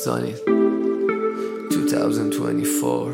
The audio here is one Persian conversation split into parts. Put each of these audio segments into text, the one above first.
Sonny 2024.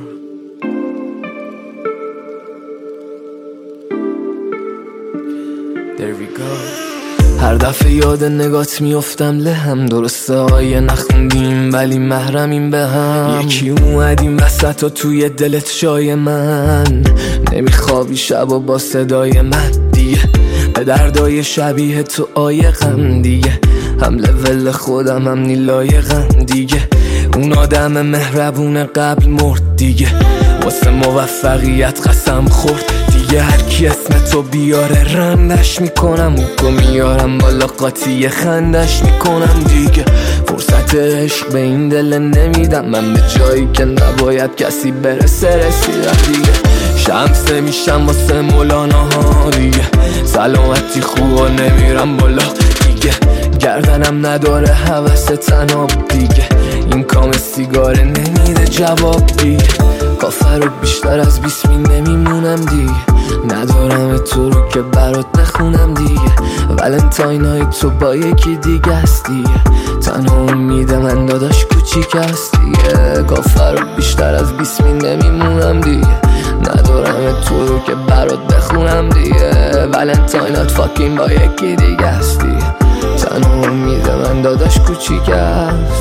There we go. هر دفعه یاد نگات میافتم لهم، درسته آیه نخوندیم ولی محرمیم به هم. یکی اومدیم وسط و توی دلت جای من، نمیخوابی شب و با صدای من دیگه، به دردای شبیه تو آیه غم دیگه، هم لول خودم هم نیلایقم دیگه. اون آدم مهربون قبل مرد دیگه، واسه موفقیت قسم خورد دیگه. هر کی اسم تو بیاره رندش میکنم، اوکو میارم بالا قاطی خندش میکنم دیگه. فرصت عشق به این دل نمیدم، من به جایی که نباید کسی برسه رسیدم دیگه. شمسه میشم واسه مولانا ها دیگه، سلامتی خوبا نمیرم بالا دیگه. گردنم نداره هوس تناب دیگه، این کام سیگاره نمیده جواب دیگه. کافر رو بیشتر از 20 نمیمونم دیگه، ندارم تو رو که برات نخونم دیگه. ولنتاین های تو با یکی دیگه است دیگه، تنها امید من داداش کوچیک است دیگه. کافر رو بیشتر از 20 نمیمونم دیگه، ندارم تو رو که برات بخونم دیگه. ولنتاینات فاکین با یکی دیگه است دیگه، تنها امید من داداش کوچیک است.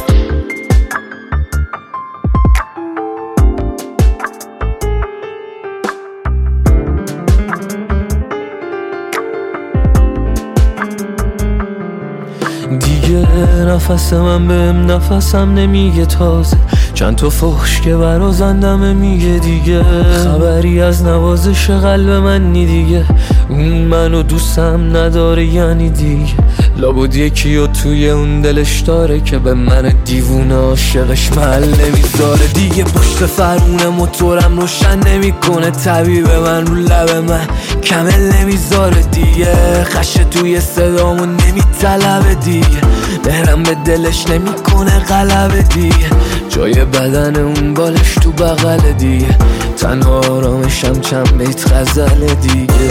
دیگه نفس من بهم نفسم نمیگه تازه، چند تا فحش که برازندمه میگه دیگه. خبری از نوازش قلب من نی دیگه، اون منو دوستم نداره یعنی دیگه. لابد یکی و توی اون دلش داره که به من دیوونه عاشقش محل نمیذاره دیگه. پشت فرمون موتورم روشن نمیکنه، طبیب من رو لب من کمل نمیذاره دیگه. خشه توی صدامو نمیطلبه دیگه، مهرم به دلش نمیکنه غلبه دیگه. جای بدن اون بالش تو بغل دیگه، تنها آرامشم چند بیت غزل دیگه.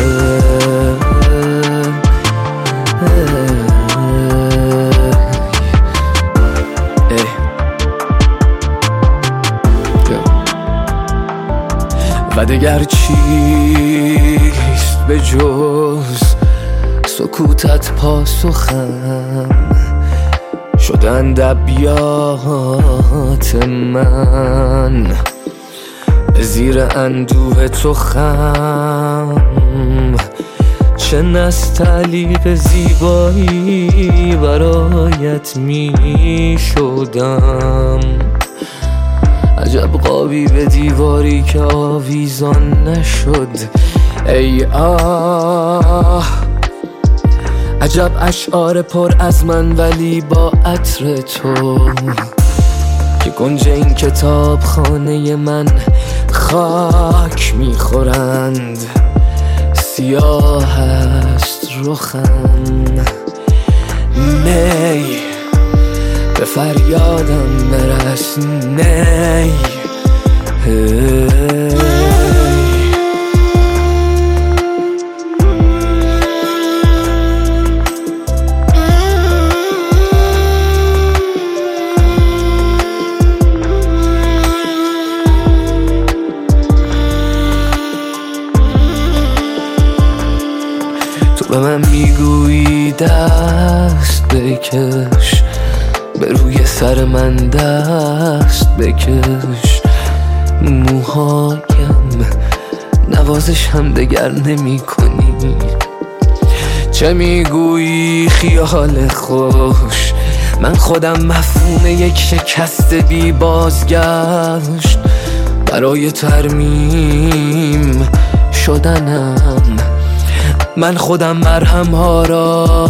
و دگر چیست به جز سکوتت پاسخم، شدن ابیات من زیر اندوه تو خم. چه نستعلیق زیبایی برایت می شدم، عجب قابی به دیواری که آویزان نشد. ای آه عجب اشعار پر از من ولی با عطر تو، که گنج این کتاب خانه من خاک میخورند. سیاه است رخم، نی به فریادم برس نی. تو به من میگویی دست بکش، به روی سر من دست بکش. موهایم نوازش هم دگر نمی کنی. چه میگویی خیال خوش، من خودم مفهوم یک شکست بی بازگشت. برای ترمیم شدنم من خودم مرهم ها را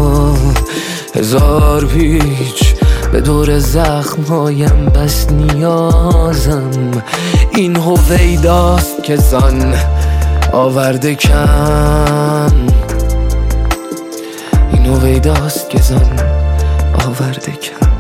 هزار پیچ به دور زخم هایم بس نیازم. این هویداست که زان آورده کم، این هویداست که زان آورده کم.